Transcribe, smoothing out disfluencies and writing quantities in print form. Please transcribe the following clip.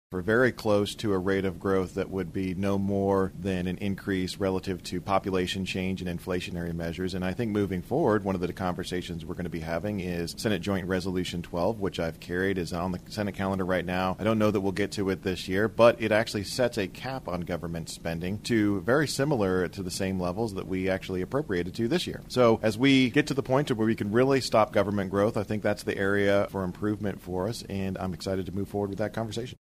We're very close to a rate of growth that would be no more than an increase relative to population change and inflationary measures. And I think moving forward, one of the conversations we're going to be having is Senate Joint Resolution 12, which I've carried, is on the Senate calendar right now. I don't know that we'll get to it this year, but it actually sets a cap on government spending to very similar to the same levels that we actually appropriated to this year. So as we get to the point where we can really stop government growth, I think that's the area for improvement for us, and I'm excited to move forward with that conversation.